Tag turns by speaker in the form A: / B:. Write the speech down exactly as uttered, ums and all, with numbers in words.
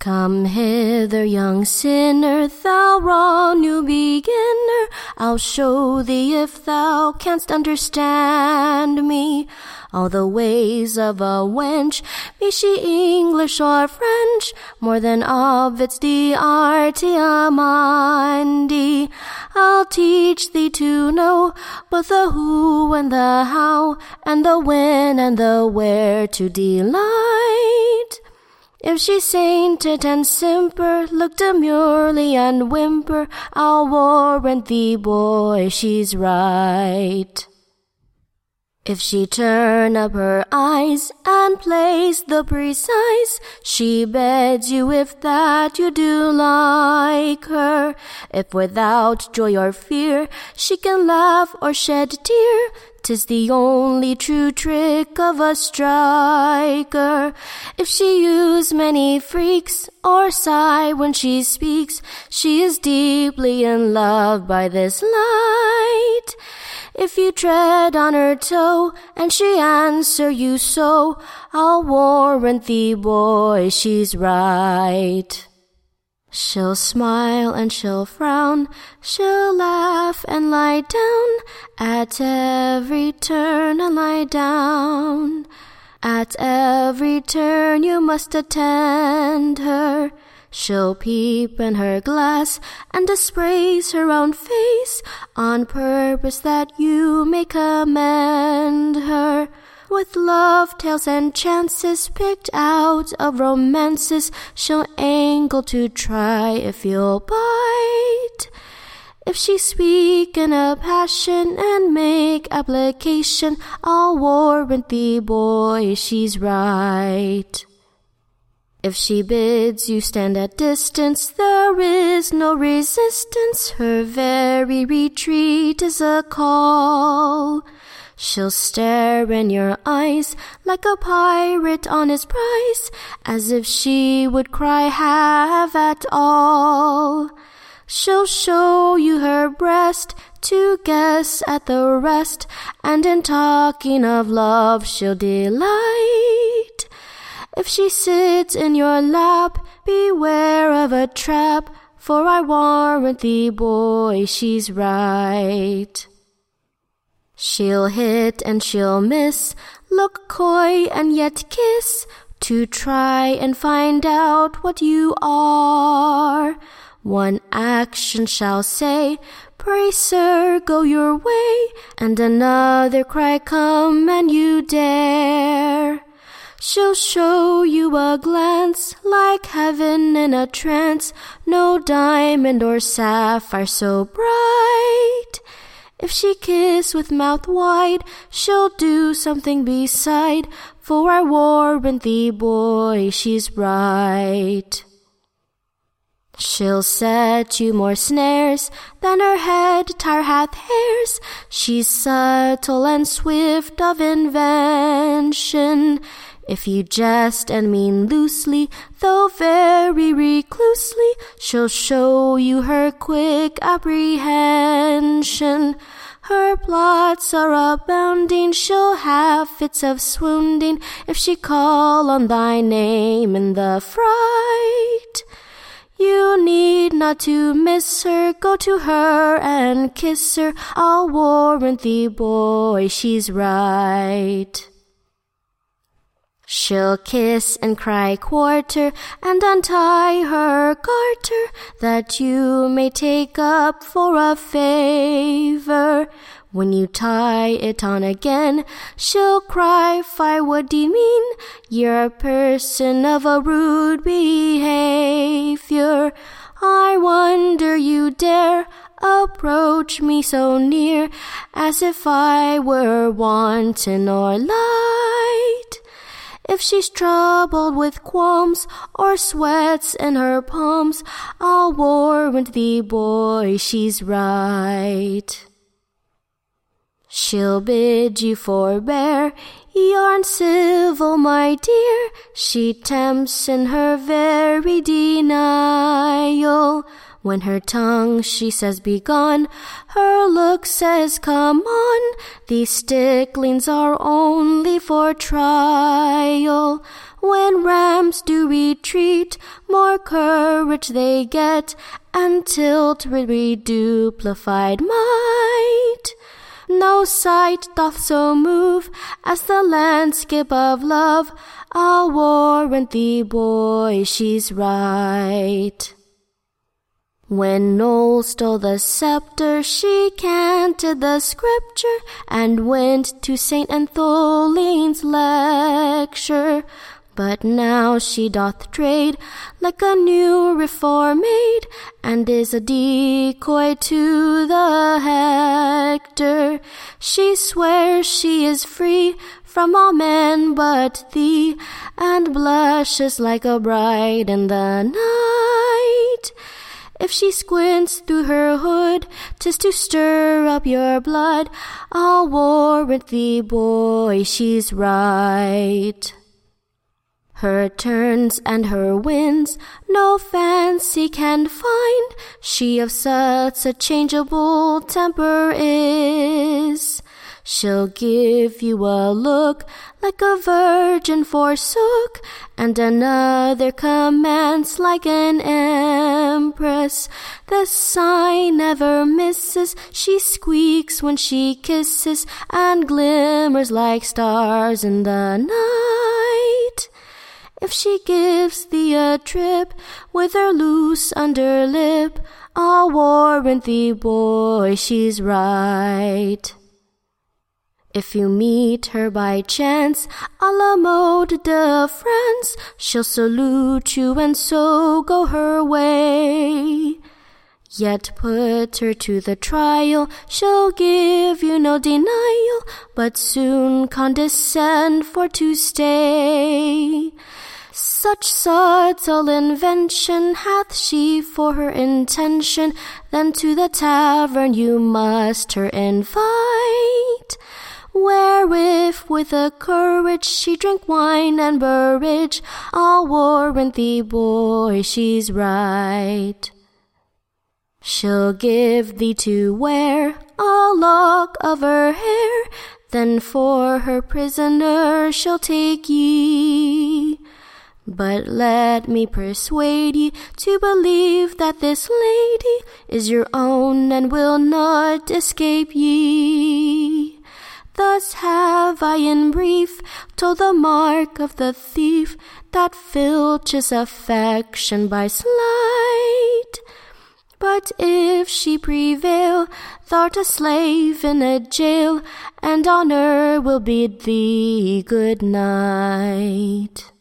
A: Come hither, young sinner, thou raw new beginner, I'll show thee if thou canst understand me. All the ways of a wench, be she English or French, more than Ovid's the arti amandi. I'll teach thee to know both the who and the how, and the when and the where to delight. If she's sainted and simper, look demurely and whimper, I'll warrant thee, boy, she's right. If she turn up her eyes and plays the precise, she beds you if that you do like her. If without joy or fear she can laugh or shed tear, 'tis the only true trick of a striker. If she use many freaks or sigh when she speaks, she is deeply in love by this light. If you tread on her toe and she answer you so, I'll warrant thee, boy, she's right. She'll smile and she'll frown, she'll laugh and lie down, at every turn and lie down. At every turn you must attend her. She'll peep in her glass and dispraise her own face, on purpose that you may commend her. With love tales and chances picked out of romances, she'll angle to try if you'll bite. If she speak in a passion and make application, I'll warrant thee, boy, she's right. If she bids you stand at distance, there is no resistance, her very retreat is a call. She'll stare in your eyes like a pirate on his prize, as if she would cry, have at all. She'll show you her breast to guess at the rest, and in talking of love she'll delight. If she sits in your lap, beware of a trap, for I warrant thee, boy, she's right. She'll hit and she'll miss, look coy and yet kiss, to try and find out what you are. One action shall say, pray sir, go your way, and another cry, come and you dare. She'll show you a glance like heaven in a trance, no diamond or sapphire so bright. If she kiss with mouth wide, she'll do something beside, for I warrant thee, boy, she's right. She'll set you more snares than her head tire hath hairs. She's subtle and swift of invention. If you jest and mean loosely, though very reclusely, she'll show you her quick apprehension. Her plots are abounding, she'll have fits of swounding, if she call on thy name in the fright. You need not to miss her, go to her and kiss her, I'll warrant thee, boy, she's right. She'll kiss and cry quarter, and untie her garter, that you may take up for a favor. When you tie it on again, she'll cry, fie, what d'ye mean? You're a person of a rude behavior. I wonder you dare approach me so near, as if I were wanton or light. If she's troubled with qualms or sweats in her palms, I'll warrant thee, boy, she's right. She'll bid you forbear, ye aren't civil, my dear. She tempts in her very denial. When her tongue she says begone, her look says come on. These sticklings are only for trial. When rams do retreat, more courage they get, and tilt with reduplified might. No sight doth so move as the landscape of love. I'll warrant thee, boy, she's right. When Noel stole the scepter, she canted the scripture, and went to Saint Antholine's lecture. But now she doth trade like a new reform maid, and is a decoy to the Hector. She swears she is free from all men but thee, and blushes like a bride in the night. If she squints through her hood, 'tis to stir up your blood. I'll warrant thee, boy, she's right. Her turns and her winds no fancy can find. She of such a changeable temper is. She'll give you a look like a virgin forsook, and another commands like an empress. The sign never misses, she squeaks when she kisses, and glimmers like stars in the night. If she gives thee a trip with her loose under lip, I'll warrant thee, boy, she's right. If you meet her by chance, a la mode de France, she'll salute you and so go her way. Yet put her to the trial, she'll give you no denial, but soon condescend for to stay. Such subtle invention hath she for her intention, then to the tavern you must her invite, wherewith with a courage she drink wine and burrage. I'll warrant thee, boy, she's right. She'll give thee to wear a lock of her hair, then for her prisoner she'll take ye. But let me persuade ye to believe that this lady is your own and will not escape ye. Thus have I in brief told the mark of the thief that filches affection by sleight. But if she prevail, thou'rt a slave in a jail, and honor will bid thee good night.